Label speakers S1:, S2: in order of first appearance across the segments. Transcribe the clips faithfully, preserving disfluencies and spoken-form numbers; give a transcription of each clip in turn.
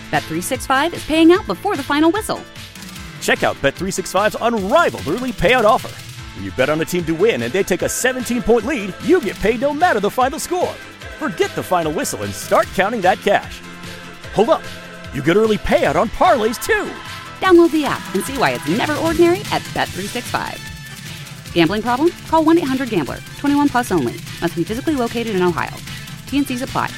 S1: Bet three sixty-five is paying out before the final whistle.
S2: Check out Bet three sixty-five's unrivaled early payout offer. When you bet on a team to win and they take a seventeen-point lead, you get paid no matter the final score. Forget the final whistle and start counting that cash. Hold up. You get early payout on parlays, too.
S1: Download the app and see why it's never ordinary at Bet three sixty-five. Gambling problem? Call one eight hundred gambler. twenty-one plus only. Must be physically located in Ohio. T N Cs apply.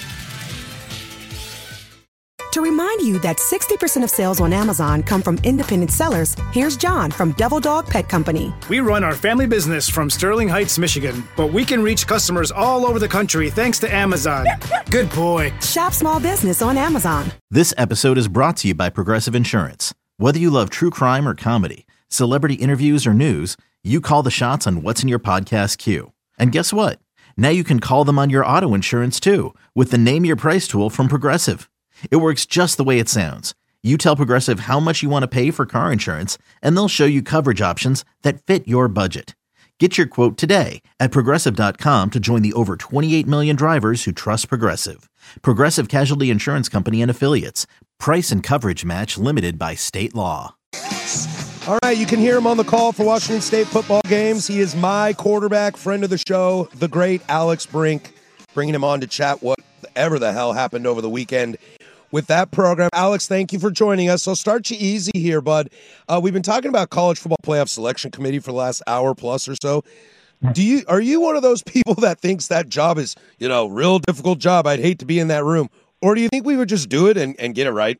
S3: To remind you that sixty percent of sales on Amazon come from independent sellers, here's John from Devil Dog Pet Company.
S4: We run our family business from Sterling Heights, Michigan, but we can reach customers all over the country thanks to Amazon. Good boy.
S3: Shop small business on Amazon.
S5: This episode is brought to you by Progressive Insurance. Whether you love true crime or comedy, celebrity interviews or news, you call the shots on what's in your podcast queue. And guess what? Now you can call them on your auto insurance too with the Name Your Price tool from Progressive. It works just the way it sounds. You tell Progressive how much you want to pay for car insurance, and they'll show you coverage options that fit your budget. Get your quote today at Progressive dot com to join the over twenty-eight million drivers who trust Progressive. Progressive Casualty Insurance Company and Affiliates. Price and coverage match limited by state law.
S6: All right, you can hear him on the call for Washington State football games. He is my quarterback, friend of the show, the great Alex Brink, bringing him on to chat whatever the hell happened over the weekend with that program. Alex, thank you for joining us. I'll start you easy here, bud. Uh, we've been talking about college football playoff selection committee for the last hour plus or so. Do you are you one of those people that thinks that job is, you know, real difficult job? I'd hate to be in that room. Or do you think we would just do it and, and get it right?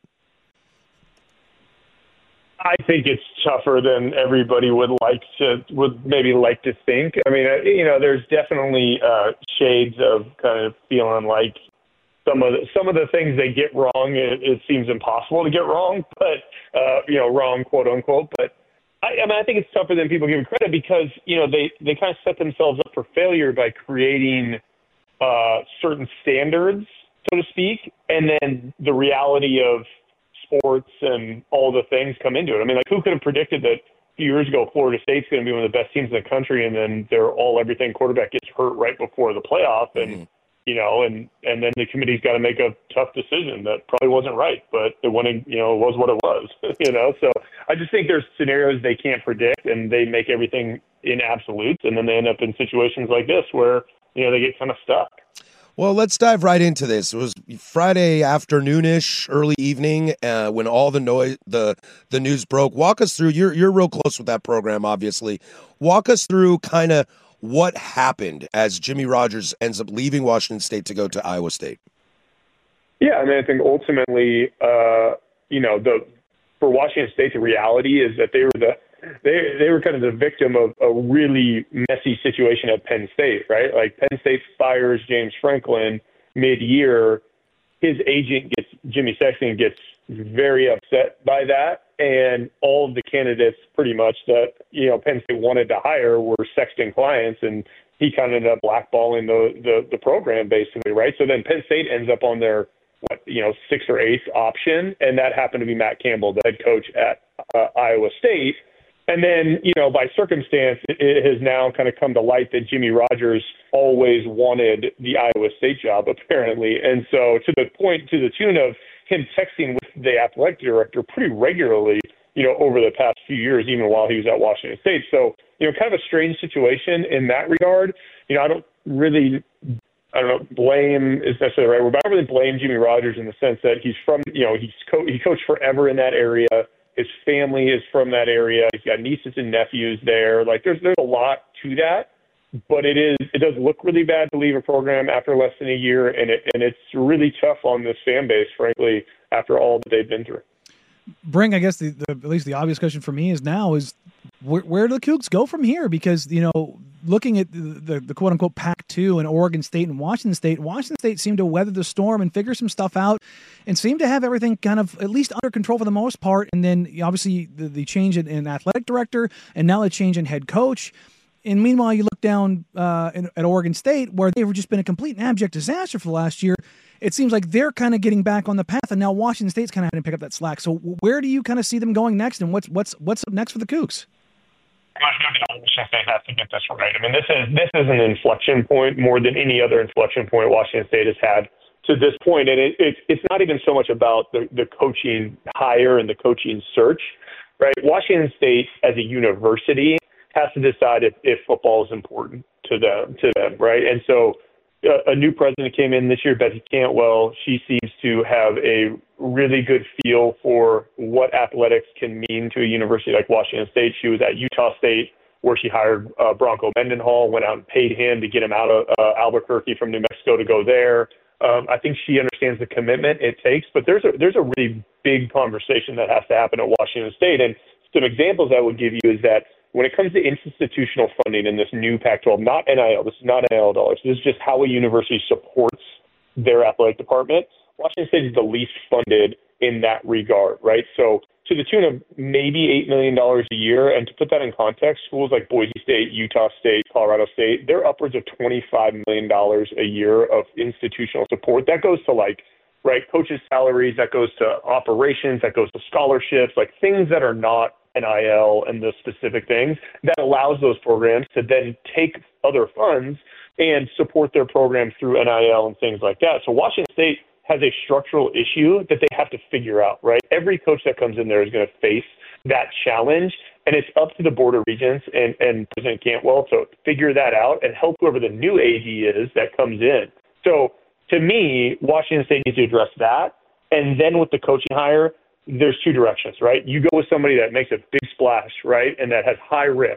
S7: I think it's tougher than everybody would like to, would maybe like to think. I mean, you know, there's definitely uh, shades of kind of feeling like some of the, some of the things they get wrong, it, it seems impossible to get wrong, but, uh, you know, wrong, quote unquote. But I, I mean, I think it's tougher than people give credit because, you know, they, they kind of set themselves up for failure by creating uh, certain standards, so to speak, and then the reality of sports and all the things come into it. I mean, like, who could have predicted that a few years ago Florida State's going to be one of the best teams in the country, and then their all everything quarterback gets hurt right before the playoff, and mm-hmm. you know, and and then the committee's got to make a tough decision that probably wasn't right, but it wasn't, you know, it was what it was, you know. So I just think there's scenarios they can't predict, and they make everything in absolutes, and then they end up in situations like this where, you know, they get kind of stuck.
S6: Well, let's dive right into this. It was Friday afternoonish, early evening, uh, when all the noise, the the news broke. Walk us through. You're you're real close with that program, obviously. Walk us through kind of what happened as Jimmy Rogers ends up leaving Washington State to go to Iowa State.
S7: Yeah, I mean, I think ultimately, uh, you know, the for Washington State, the reality is that they were the They they were kind of the victim of a really messy situation at Penn State, right? Like, Penn State fires James Franklin mid-year. His agent gets, Jimmy Sexton, gets very upset by that. And all of the candidates pretty much that, you know, Penn State wanted to hire were Sexton clients, and he kind of ended up blackballing the, the, the program basically, right? So then Penn State ends up on their, what, you know, sixth or eighth option, and that happened to be Matt Campbell, the head coach at uh, Iowa State. And then, you know, by circumstance, it has now kind of come to light that Jimmy Rogers always wanted the Iowa State job, apparently. And so to the point, to the tune of him texting with the athletic director pretty regularly, you know, over the past few years, even while he was at Washington State. So, you know, kind of a strange situation in that regard. You know, I don't really, I don't know, blame is necessarily the right word, but I don't really blame Jimmy Rogers in the sense that he's from, you know, he's co- he coached forever in that area. His family is from that area. He's got nieces and nephews there. Like, there's there's a lot to that, but it is it does look really bad to leave a program after less than a year, and it and it's really tough on this fan base, frankly, after all that they've been through.
S8: Bring, I guess, the, the at least the obvious question for me is now is where, where do the Cougs go from here? Because, you know, looking at the, the, the quote-unquote Pac two and Oregon State and Washington State, Washington State seemed to weather the storm and figure some stuff out and seemed to have everything kind of at least under control for the most part. And then, obviously, the, the change in, in athletic director and now the change in head coach. And meanwhile, you look down uh, in, at Oregon State, where they've just been a complete and abject disaster for the last year. It seems like they're kind of getting back on the path, and now Washington State's kind of having to pick up that slack. So where do you kind of see them going next, and what's what's what's up next for the Cougs?
S7: Washington State has to get this right. I mean, this is this is an inflection point more than any other inflection point Washington State has had to this point, and it, it, it's not even so much about the, the coaching hire and the coaching search, right? Washington State as a university has to decide if, if football is important to them, to them, right? And so uh, a new president came in this year, Becky Cantwell. She seems to have a really good feel for what athletics can mean to a university like Washington State. She was at Utah State, where she hired uh, Bronco Mendenhall, went out and paid him to get him out of uh, Albuquerque from New Mexico to go there. Um, I think she understands the commitment it takes, but there's a there's a really big conversation that has to happen at Washington State. And some examples I would give you is that when it comes to institutional funding in this new Pac twelve, not N I L, this is not N I L dollars, this is just how a university supports their athletic department. Washington State is the least funded in that regard, right? So to the tune of maybe eight million dollars a year. And to put that in context, schools like Boise State, Utah State, Colorado State, they're upwards of twenty-five million dollars a year of institutional support. That goes to like, right, coaches' salaries, that goes to operations, that goes to scholarships, like things that are not N I L and the specific things that allows those programs to then take other funds and support their programs through N I L and things like that. So Washington State has a structural issue that they have to figure out, right? Every coach that comes in there is going to face that challenge, and it's up to the Board of Regents and, and President Cantwell to figure that out and help whoever the new A D is that comes in. So to me, Washington State needs to address that, and then with the coaching hire, there's two directions, right? You go with somebody that makes a big splash, right, and that has high risk,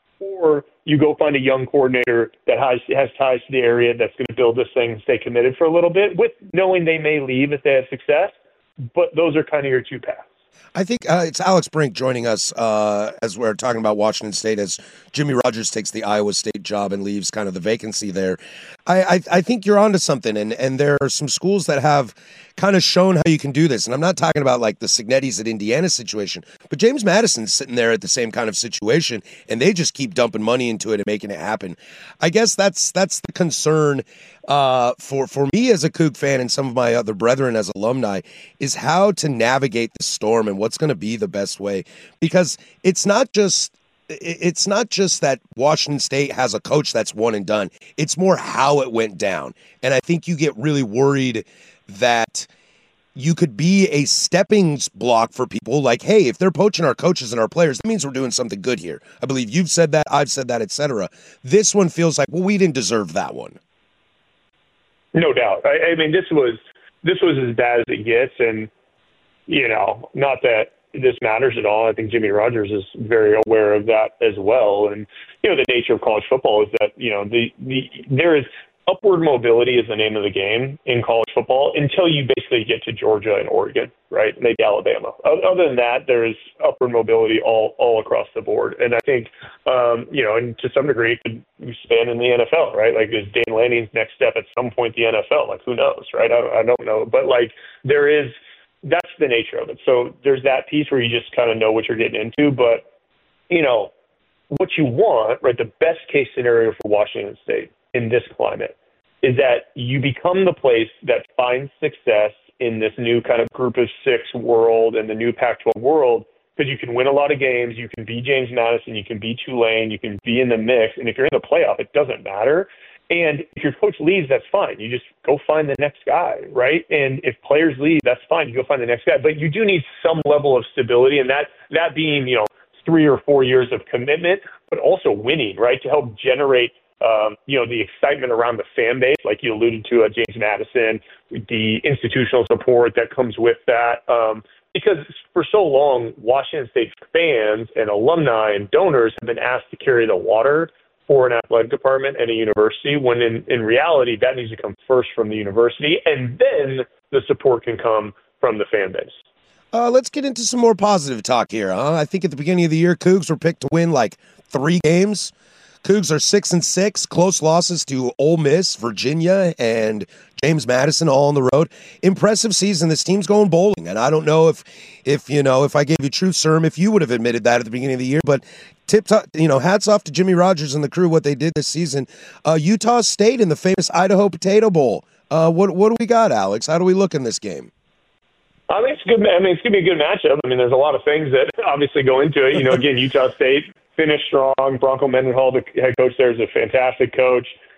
S7: or you go find a young coordinator that has, has ties to the area that's going to build this thing and stay committed for a little bit, with knowing they may leave if they have success. But those are kind of your two paths.
S6: I think uh, it's Alex Brink joining us uh, as we're talking about Washington State as Jimmy Rogers takes the Iowa State job and leaves kind of the vacancy there. I, I, I think you're onto something, and, and there are some schools that have kind of shown how you can do this. And I'm not talking about like the Signettis at Indiana situation, but James Madison's sitting there at the same kind of situation, and they just keep dumping money into it and making it happen. I guess that's that's the concern uh, for, for me as a Coug fan and some of my other brethren as alumni is how to navigate the storm and what's going to be the best way. Because it's not just It's not just that Washington State has a coach that's one and done. It's more how it went down. And I think you get really worried that you could be a stepping block for people like, hey, if they're poaching our coaches and our players, that means we're doing something good here. I believe you've said that, I've said that, et cetera. This one feels like, well, we didn't deserve that one.
S7: No doubt. I, I mean, this was this was as bad as it gets. And, you know, not that this matters at all. I think Jimmy Rogers is very aware of that as well. And, you know, the nature of college football is that, you know, the, the there is upward mobility is the name of the game in college football until you basically get to Georgia and Oregon, right? Maybe Alabama. Other than that, there is upward mobility all, all across the board. And I think, um, you know, and to some degree, it could span in the N F L, right? Like, is Dane Lanning's next step at some point the N F L? Like, who knows, right? I, I don't know. But, like, there is – that's the nature of it. So there's that piece where you just kind of know what you're getting into. But, you know, what you want, right, the best case scenario for Washington State in this climate is that you become the place that finds success in this new kind of group of six world and the new Pac twelve world, because you can win a lot of games, you can be James Madison, you can be Tulane, you can be in the mix, and if you're in the playoff, it doesn't matter. And if your coach leaves, that's fine. You just go find the next guy, right? And if players leave, that's fine. You go find the next guy. But you do need some level of stability, and that that being, you know, three or four years of commitment, but also winning, right, to help generate, um, you know, the excitement around the fan base, like you alluded to, uh, James Madison, the institutional support that comes with that. Um, because for so long, Washington State fans and alumni and donors have been asked to carry the water for an athletic department and a university, when in, in reality, that needs to come first from the university, and then the support can come from the fan base.
S6: Uh, let's get into some more positive talk here. Huh? I think at the beginning of the year, Cougs were picked to win like three games. Cougs are six and six, close losses to Ole Miss, Virginia, and James Madison all on the road. Impressive season. This team's going bowling, and I don't know if, if you know, if I gave you truth serum, if you would have admitted that at the beginning of the year. But tip, top, you know, hats off to Jimmy Rogers and the crew what they did this season. Uh, Utah State in the famous Idaho Potato Bowl. Uh, what what do we got, Alex? How do we look in this game?
S7: I mean, it's good. I mean, it's gonna be a good matchup. I mean, there's a lot of things that obviously go into it. You know, again, Utah State finished strong. Bronco Mendenhall, the head coach there, is a fantastic coach.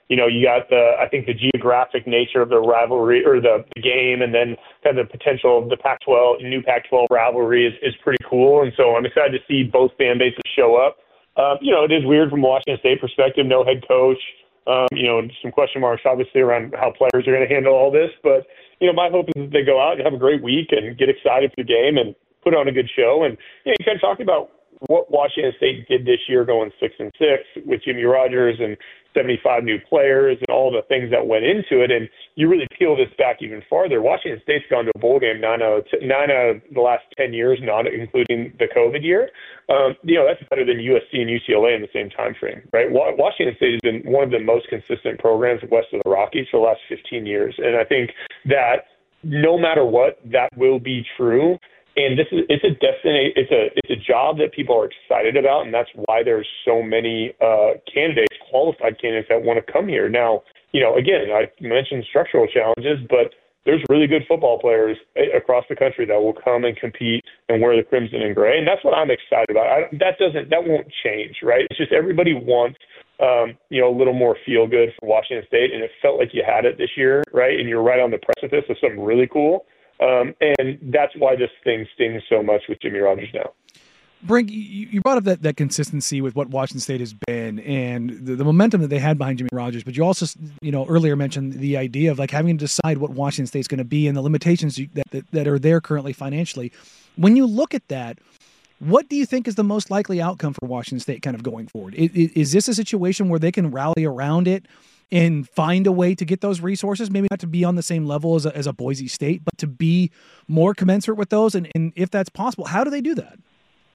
S7: you know, you got the, I think the geographic nature of the rivalry or the, the game, and then kind of the potential of the Pac twelve, new Pac twelve rivalry is, is pretty cool. And so I'm excited to see both fan bases show up. Uh, you know, it is weird from a Washington State perspective, no head coach, um, you know, some question marks obviously around how players are going to handle all this. But, you know, my hope is that they go out and have a great week and get excited for the game and put on a good show. And, you know, you kind of talk about what Washington State did this year going six and six with Jimmy Rogers and seventy-five new players and all the things that went into it. And you really peel this back even farther. Washington State's gone to a bowl game nine out of, t- nine out of the last ten years, not including the COVID year. Um, you know, that's better than U S C and U C L A in the same time frame, right? Wa- Washington State has been one of the most consistent programs west of the Rockies for the last fifteen years. And I think that no matter what, that will be true. And this is it's a destiny, it's a it's a job that people are excited about, and that's why there's so many uh, candidates, qualified candidates that want to come here. Now, you know, again, I mentioned structural challenges, but there's really good football players across the country that will come and compete and wear the crimson and gray, and that's what I'm excited about. I, that doesn't that won't change, right? It's just everybody wants um, you know a little more feel good for Washington State, and it felt like you had it this year, right? And you're right on the precipice of something really cool. Um, and that's why this thing stings so much with Jimmy Rogers now.
S8: Brink, you, you brought up that, that consistency with what Washington State has been and the, the momentum that they had behind Jimmy Rogers. But you also, you know, earlier mentioned the idea of like having to decide what Washington State's going to be and the limitations that, that that are there currently financially. When you look at that, what do you think is the most likely outcome for Washington State kind of going forward? Is, is this a situation where they can rally around it and find a way to get those resources, maybe not to be on the same level as a, as a Boise State, but to be more commensurate with those? And, and if that's possible, how do they do that?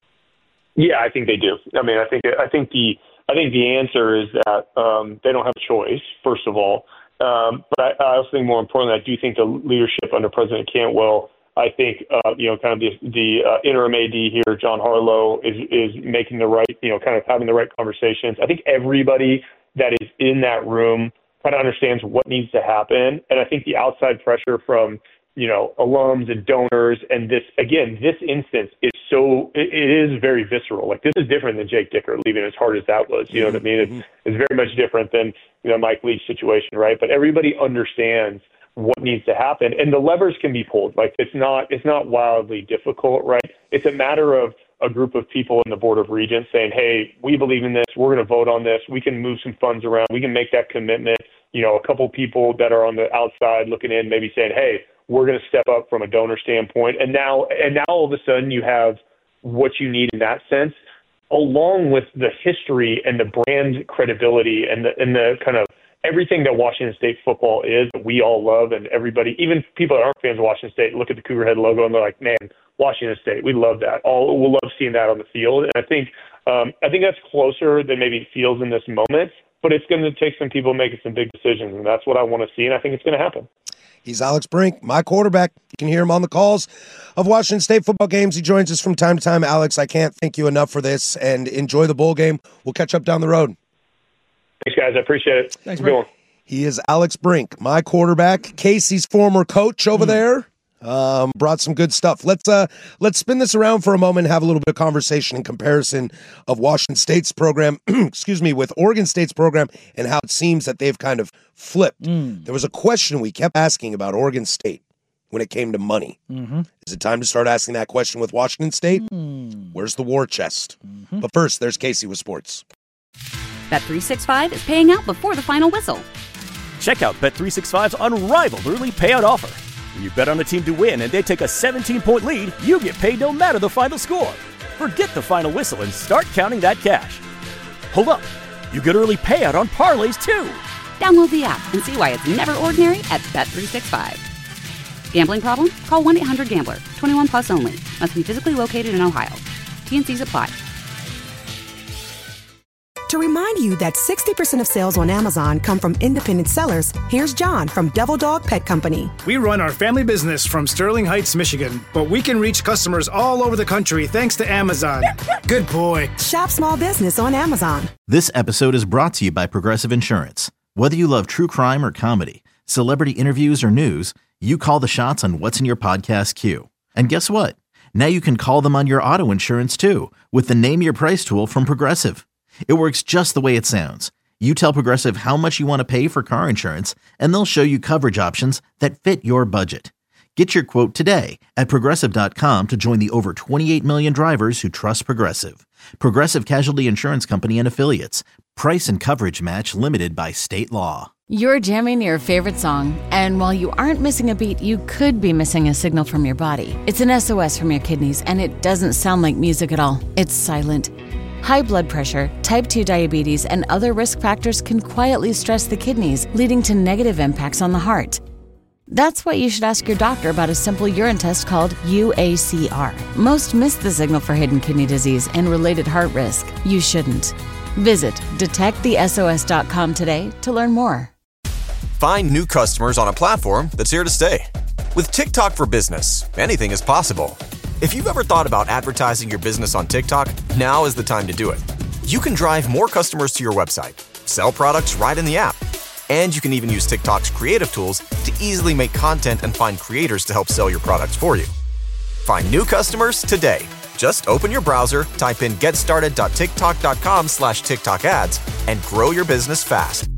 S7: Yeah, I think they do. I mean, I think I think the I think the answer is that um, they don't have a choice, first of all. Um, but I, I also think more importantly, I do think the leadership under President Cantwell, I think, uh, you know, kind of the, the uh, interim A D here, John Harlow, is is making the right, you know, kind of having the right conversations. I think everybody that is in that room kind of understands what needs to happen. And I think the outside pressure from, you know, alums and donors, and this, again, this instance is so, it, it is very visceral. Like, this is different than Jake Dicker leaving as hard as that was. You know what I mean? It's, it's very much different than, you know, Mike Leach's situation, right? But everybody understands what needs to happen, and the levers can be pulled. Like, it's not, it's not wildly difficult, right? It's a matter of a group of people in the Board of Regents saying, hey, we believe in this, we're going to vote on this, we can move some funds around, we can make that commitment. You know, a couple people that are on the outside looking in, maybe saying, hey, we're going to step up from a donor standpoint. And now, and now all of a sudden you have what you need in that sense, along with the history and the brand credibility and the, and the kind of everything that Washington State football is that we all love. And everybody, even people that aren't fans of Washington State, look at the Cougar Head logo and they're like, man, Washington State, we love that. All we'll love seeing that on the field. And I think um, I think that's closer than maybe it feels in this moment. But it's going to take some people making some big decisions, and that's what I want to see, and I think it's going to happen.
S6: He's Alex Brink, my quarterback. You can hear him on the calls of Washington State football games. He joins us from time to time. Alex, I can't thank you enough for this, and enjoy the bowl game. We'll catch up down the road.
S7: Thanks, guys. I appreciate it.
S8: Thanks, Brink.
S6: He is Alex Brink, my quarterback, Casey's former coach over mm. there. Um, brought some good stuff. Let's uh, let's spin this around for a moment and have a little bit of conversation in comparison of Washington State's program, excuse me, with Oregon State's program and how it seems that they've kind of flipped. Mm. There was a question we kept asking about Oregon State when it came to money. Mm-hmm. Is it time to start asking that question with Washington State? Mm. Where's the war chest? Mm-hmm. But first, there's Casey with sports.
S1: Bet three sixty-five is paying out before the final whistle.
S2: Check out Bet three sixty-five's unrivaled early payout offer. When you bet on a team to win and they take a seventeen-point lead, you get paid no matter the final score. Forget the final whistle and start counting that cash. Hold up. You get early payout on parlays, too.
S1: Download the app and see why it's never ordinary at Bet three sixty-five. Gambling problem? Call one eight hundred gambler. twenty-one plus only. Must be physically located in Ohio. T and Cs apply.
S3: To remind you that sixty percent of sales on Amazon come from independent sellers, here's John from Devil Dog Pet Company.
S4: We run our family business from Sterling Heights, Michigan, but we can reach customers all over the country thanks to Amazon. Good boy.
S3: Shop small business on Amazon.
S5: This episode is brought to you by Progressive Insurance. Whether you love true crime or comedy, celebrity interviews or news, you call the shots on what's in your podcast queue. And guess what? Now you can call them on your auto insurance too with the Name Your Price tool from Progressive. It works just the way it sounds. You tell Progressive how much you want to pay for car insurance, and they'll show you coverage options that fit your budget. Get your quote today at Progressive dot com to join the over twenty-eight million drivers who trust Progressive. Progressive Casualty Insurance Company and Affiliates. Price and coverage match limited by state law.
S9: You're jamming your favorite song, and while you aren't missing a beat, you could be missing a signal from your body. It's an S O S from your kidneys, and it doesn't sound like music at all. It's silent. High blood pressure, type two diabetes, and other risk factors can quietly stress the kidneys, leading to negative impacts on the heart. That's why you should ask your doctor about a simple urine test called U A C R. Most miss the signal for hidden kidney disease and related heart risk. You shouldn't. Visit detect the S O S dot com today to learn more.
S10: Find new customers on a platform that's here to stay. With TikTok for Business, anything is possible. If you've ever thought about advertising your business on TikTok, now is the time to do it. You can drive more customers to your website, sell products right in the app, and you can even use TikTok's creative tools to easily make content and find creators to help sell your products for you. Find new customers today. Just open your browser, type in getstarted dot tiktok dot com slash TikTok ads, and grow your business fast.